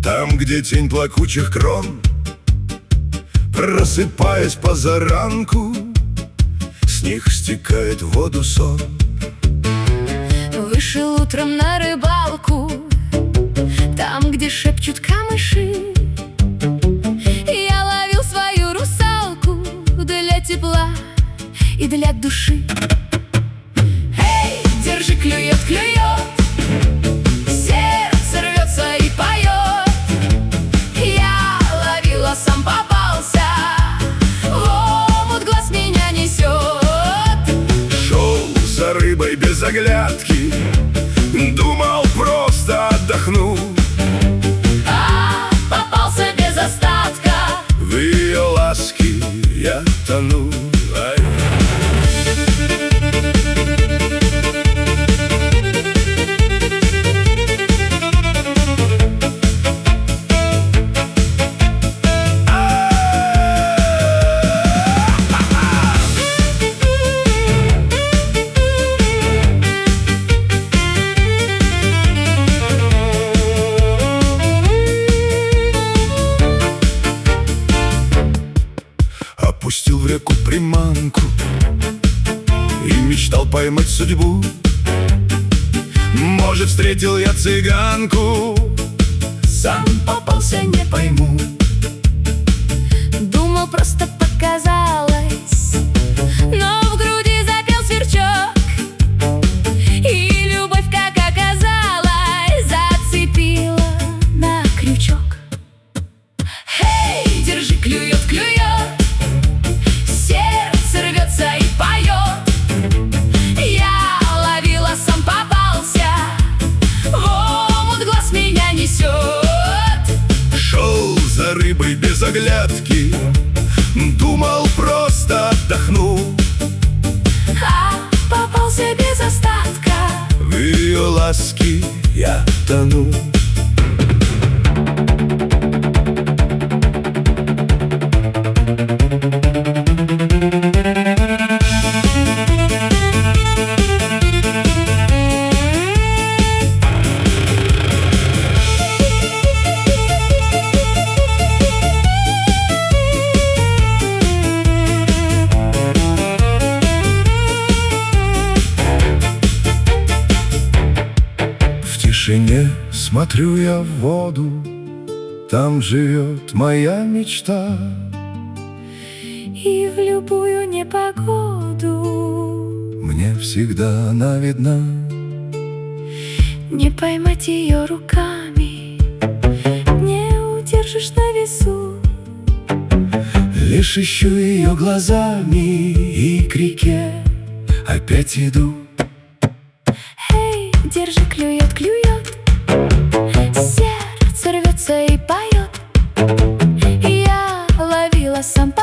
Там, где тень плакучих крон, просыпаясь позаранку, с них стекает в воду сон. Вышел утром на рыбалку, там, где шепчут камыши. Я ловил свою русалку для тепла и для души. Эй, держи, клюет, клюет, сердце рвется и поет. Я ловила, сам попался, в омут глаз меня несет. Шел за рыбой без оглядки, думал, просто отдохну, А попался без остатка, в ее ласке я тону. Ай. Опустил в реку приманку и мечтал поймать судьбу. Может, встретил я цыганку, сам попался, не пойму. думал, просто показалось, но в груди запел сверчок, и любовь, как оказалось, зацепила на крючок. Эй, держи, клюет, клюет, сердце рвется и поет. Я ловила, сам попался, в омут глаз меня несет. Шел за рыбой без оглядки, думал, просто отдохну, А попался без остатка, в ее ласке я тону. В тишине смотрю я в воду, там живет моя мечта. и в любую непогоду Мне всегда она видна. не поймать ее руками, не удержишь на весу. Лишь ищу ее глазами и к реке опять иду. Эй, держи, клюет, клюет, сердце рвется и поет. Я ловила, сам